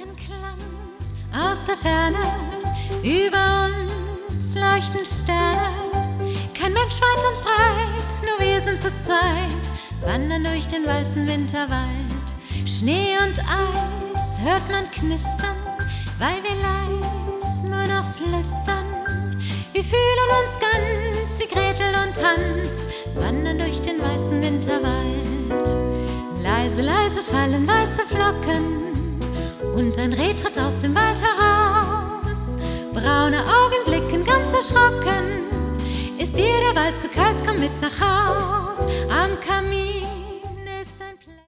Glockenklang aus der Ferne, über uns leuchten Sterne. Kein Mensch weit und breit, nur wir sind zu zweit, wandern durch den weißen Winterwald. Schnee und Eis hört man knistern, weil wir leis nur noch flüstern. Wir fühlen uns ganz wie Gretel und Hans, wandern durch den weißen Winterwald. Leise, leise fallen weiße Flocken und ein Reh tritt aus dem Wald heraus. Braune Augen blicken ganz erschrocken. Ist dir der Wald zu kalt, komm mit nach Haus. Am Kamin